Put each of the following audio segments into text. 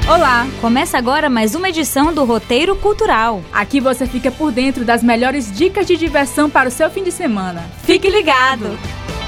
Olá! Começa agora mais uma edição do Roteiro Cultural. Aqui você fica por dentro das melhores dicas de diversão para o seu fim de semana. Fique ligado!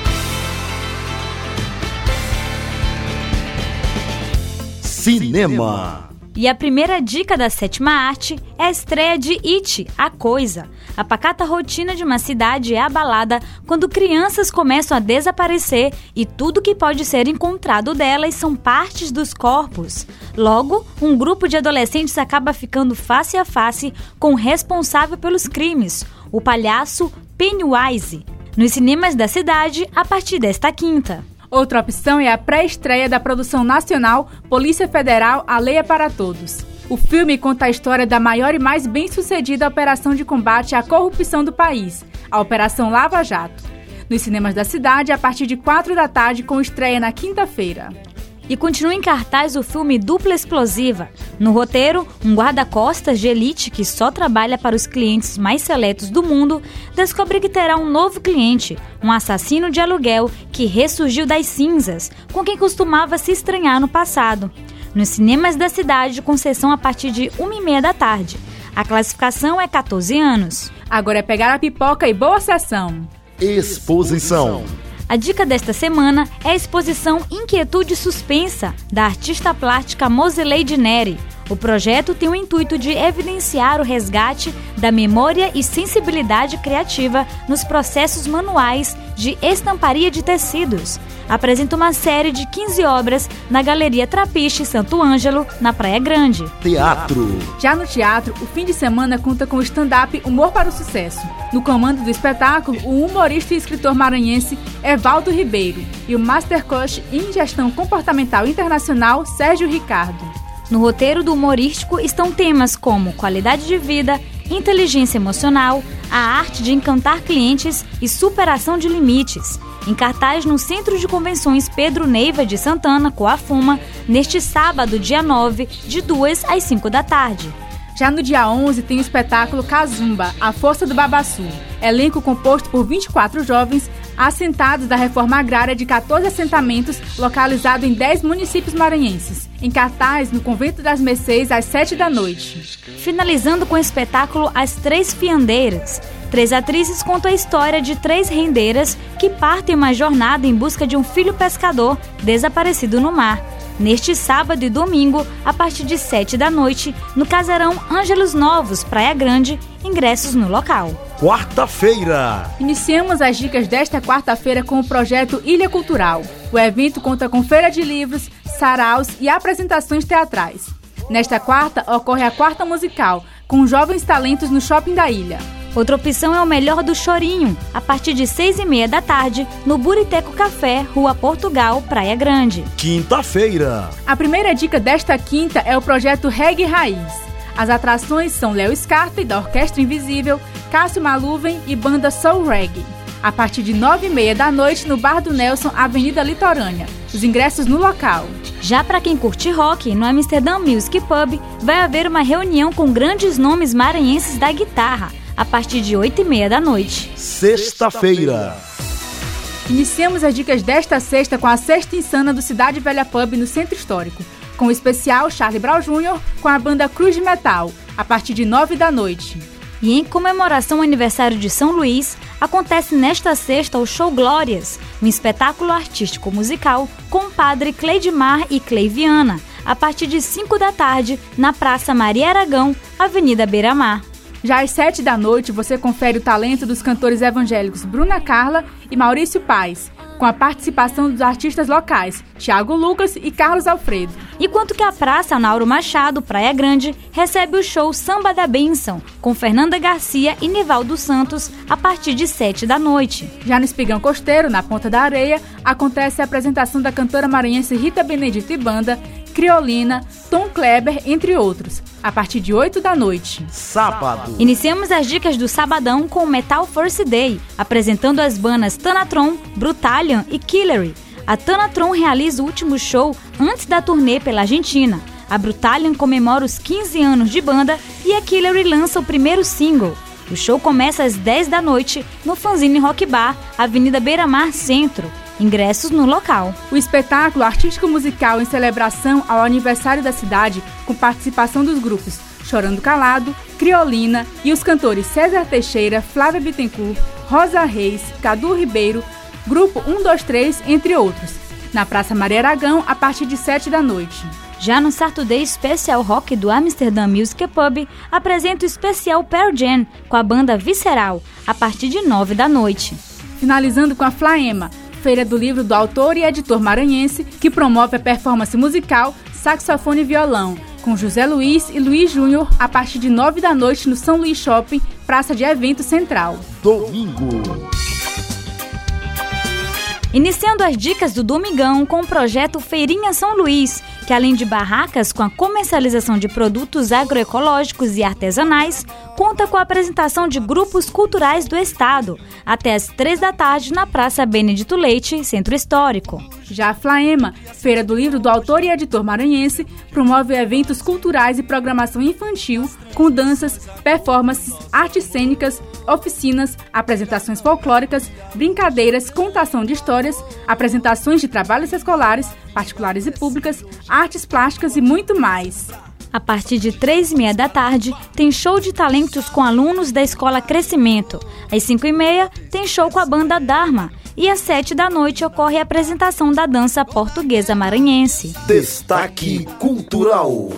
Cinema. E a primeira dica da sétima arte é a estreia de It, A Coisa. A pacata rotina de uma cidade é abalada quando crianças começam a desaparecer e tudo que pode ser encontrado delas são partes dos corpos. Logo, um grupo de adolescentes acaba ficando face a face com o responsável pelos crimes, o palhaço Pennywise, nos cinemas da cidade a partir desta quinta. Outra opção é a pré-estreia da produção nacional Polícia Federal, A Lei é para Todos. O filme conta a história da maior e mais bem-sucedida operação de combate à corrupção do país, a Operação Lava Jato. Nos cinemas da cidade, a partir de 4 da tarde, com estreia na quinta-feira. E continua em cartaz o filme Dupla Explosiva. No roteiro, um guarda-costas de elite que só trabalha para os clientes mais seletos do mundo descobre que terá um novo cliente, um assassino de aluguel que ressurgiu das cinzas, com quem costumava se estranhar no passado. Nos cinemas da cidade, com sessão a partir de 1h30 da tarde. A classificação é 14 anos. Agora é pegar a pipoca e boa sessão. Exposição. A dica desta semana é a exposição Inquietude Suspensa, da artista plástica Mosileide Neri. O projeto tem o intuito de evidenciar o resgate da memória e sensibilidade criativa nos processos manuais de estamparia de tecidos. Apresenta uma série de 15 obras na Galeria Trapiche Santo Ângelo, na Praia Grande. Teatro. Já no teatro, o fim de semana conta com o stand-up Humor para o Sucesso. No comando do espetáculo, o humorista e escritor maranhense Evaldo Ribeiro e o Master Coach em Gestão Comportamental Internacional Sérgio Ricardo. No roteiro do humorístico estão temas como qualidade de vida, inteligência emocional, a arte de encantar clientes e superação de limites. Em cartaz no Centro de Convenções Pedro Neiva de Santana, Coafuma, neste sábado, dia 9, de 2 às 5 da tarde. Já no dia 11 tem o espetáculo Kazumba, A Força do Babaçu. Elenco composto por 24 jovens assentados da reforma agrária de 14 assentamentos localizados em 10 municípios maranhenses. Em cartaz no Convento das Mercês às 7 da noite. Finalizando com o espetáculo As Três Fiandeiras. 3 atrizes contam a história de 3 rendeiras que partem uma jornada em busca de um filho pescador desaparecido no mar. Neste sábado e domingo, a partir de 7 da noite, no Casarão Ângelos Novos, Praia Grande, ingressos no local. Quarta-feira. Iniciamos as dicas desta quarta-feira com o projeto Ilha Cultural. O evento conta com feira de livros, saraus e apresentações teatrais. Nesta quarta, ocorre a quarta musical, com jovens talentos no Shopping da Ilha. Outra opção é o Melhor do Chorinho, a partir de 6h30 da tarde, no Buriteco Café, Rua Portugal, Praia Grande. Quinta-feira. A primeira dica desta quinta é o projeto Reggae Raiz. As atrações são Léo Scarpe, da Orquestra Invisível, Cássio Maluven e banda Soul Reggae. A partir de 9h30 da noite, no Bar do Nelson, Avenida Litorânea. Os ingressos no local. Já para quem curte rock, no Amsterdã Music Pub, vai haver uma reunião com grandes nomes maranhenses da guitarra, a partir de 8h30 da noite. Sexta-feira. Iniciamos as dicas desta sexta com a Sexta Insana do Cidade Velha Pub no Centro Histórico, com o especial Charlie Brown Jr. com a banda Cruz de Metal, a partir de 9 da noite. E em comemoração ao aniversário de São Luís, acontece nesta sexta o Show Glórias, um espetáculo artístico musical com o padre Cleidmar e Cleiviana, a partir de 5 da tarde, na Praça Maria Aragão, Avenida Beira-Mar. Já às 7 da noite, você confere o talento dos cantores evangélicos Bruna Carla e Maurício Paes, com a participação dos artistas locais, Thiago Lucas e Carlos Alfredo. Enquanto que a Praça Nauro Machado, Praia Grande, recebe o show Samba da Bênção, com Fernanda Garcia e Nivaldo Santos, a partir de 7 da noite. Já no Espigão Costeiro, na Ponta da Areia, acontece a apresentação da cantora maranhense Rita Benedito e banda, Criolina, Tom Kleber, entre outros, a partir de 8 da noite. Sábado. Iniciamos as dicas do sabadão com o Metal Force Day, apresentando as bandas Thanatron, Brutalion e Killery. A Thanatron realiza o último show antes da turnê pela Argentina. A Brutalion comemora os 15 anos de banda e a Killery lança o primeiro single. O show começa às 10 da noite no Fanzine Rock Bar, Avenida Beira-Mar Centro. Ingressos no local. O espetáculo artístico-musical em celebração ao aniversário da cidade, com participação dos grupos Chorando Calado, Criolina e os cantores César Teixeira, Flávia Bittencourt, Rosa Reis, Cadu Ribeiro, Grupo 123, entre outros, na Praça Maria Aragão, a partir de 7 da noite. Já no Saturday Special Rock do Amsterdã Music Pub, apresenta o especial Pearl Jam com a banda Visceral, a partir de 9 da noite. Finalizando com a Flaema, feira do livro do autor e editor maranhense, que promove a performance musical Saxofone e Violão, com José Luiz e Luiz Júnior, a partir de 9 da noite no São Luís Shopping, Praça de Evento Central. Domingo. Iniciando as dicas do Domingão com o projeto Feirinha São Luís, que além de barracas com a comercialização de produtos agroecológicos e artesanais, conta com a apresentação de grupos culturais do estado, até às 3 da tarde na Praça Benedito Leite, Centro Histórico. Já a Flaema, feira do livro do autor e editor maranhense, promove eventos culturais e programação infantil, com danças, performances, artes cênicas, oficinas, apresentações folclóricas, brincadeiras, contação de histórias, apresentações de trabalhos escolares, particulares e públicas, artes plásticas e muito mais. A partir de 3h30 da tarde, tem show de talentos com alunos da Escola Crescimento. Às 5h30, tem show com a banda Dharma. E às 7 da noite ocorre a apresentação da dança portuguesa maranhense. Destaque Cultural.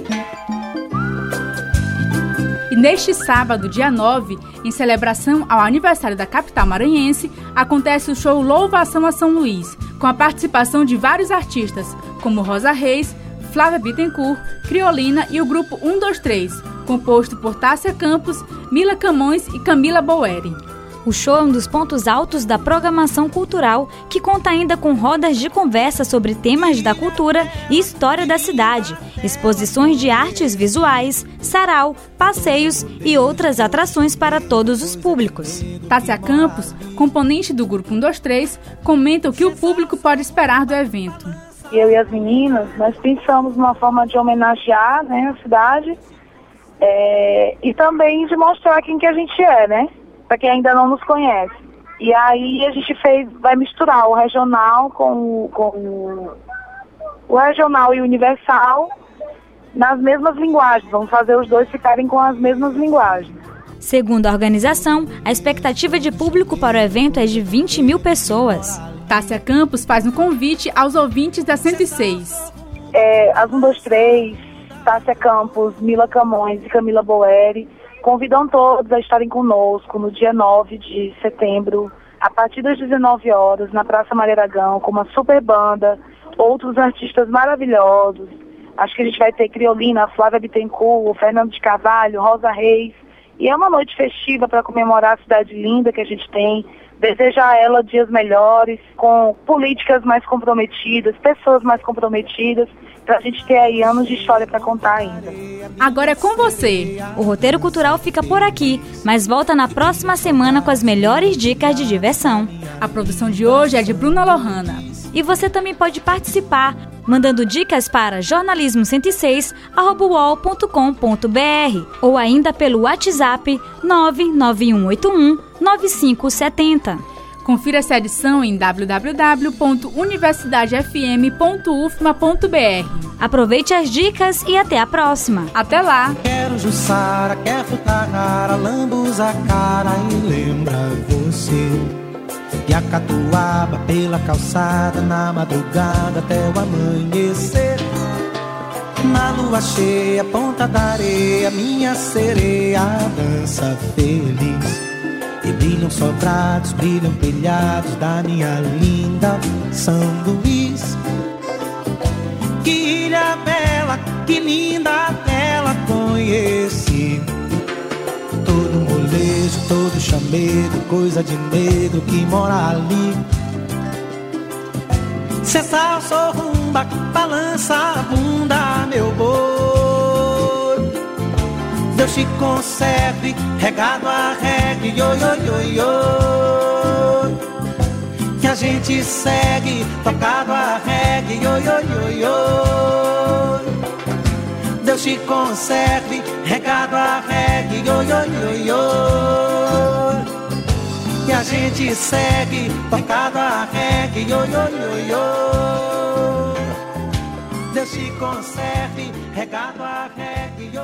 E neste sábado, dia 9, em celebração ao aniversário da capital maranhense, acontece o show Louvação a São Luís, com a participação de vários artistas, como Rosa Reis, Flávia Bittencourt, Criolina e o grupo 123, composto por Tássia Campos, Mila Camões e Camila Boeri. O show é um dos pontos altos da programação cultural, que conta ainda com rodas de conversa sobre temas da cultura e história da cidade, exposições de artes visuais, sarau, passeios e outras atrações para todos os públicos. Tássia Campos, componente do grupo 123, comenta o que o público pode esperar do evento. Eu e as meninas, nós pensamos numa forma de homenagear, né, a cidade e também de mostrar quem que a gente é, né? Para quem ainda não nos conhece. E aí a gente vai misturar o regional com o regional e o universal nas mesmas linguagens. Vamos fazer os dois ficarem com as mesmas linguagens. Segundo a organização, a expectativa de público para o evento é de 20 mil pessoas. Tássia Campos faz um convite aos ouvintes da 106. As 123, Tássia Campos, Mila Camões e Camila Boeri convidam todos a estarem conosco no dia 9 de setembro, a partir das 19 horas, na Praça Maria Aragão, com uma super banda, outros artistas maravilhosos. Acho que a gente vai ter Criolina, Flávia Bittencourt, Fernando de Carvalho, Rosa Reis. E é uma noite festiva para comemorar a cidade linda que a gente tem, desejar a ela dias melhores, com políticas mais comprometidas, pessoas mais comprometidas, para a gente ter aí anos de história para contar ainda. Agora é com você. O Roteiro Cultural fica por aqui, mas volta na próxima semana com as melhores dicas de diversão. A produção de hoje é de Bruna Lohana. E você também pode participar, mandando dicas para jornalismo106@uol.com.br ou ainda pelo WhatsApp 991819570. Confira essa edição em www.universidadefm.ufma.br. Aproveite as dicas e até a próxima. Até lá! Quero Jussara, quer frutar rara, lambuza a cara e lembra você. E a catuaba pela calçada, na madrugada até o amanhecer. Na lua cheia, ponta da areia, minha sereia dança feliz. E brilham sobrados, brilham telhados da minha linda São Luís. Que ilha bela, que linda tela conheci. Todo molejo, todo chamego, coisa de negro que mora ali. Cê salsa ou rumba, balança a bunda, meu boi. Deus te conserve, regado a reggae, yo, yo, yo, yo. Que a gente segue, tocado a reggae, yo, yo, yo, yo. Deus te conserve, regado a reggae, yo, yo, yo, yo. e a gente segue, tocado a reggae, yo, yo, yo, yo. Deus te conserve, regado a reggae, yo.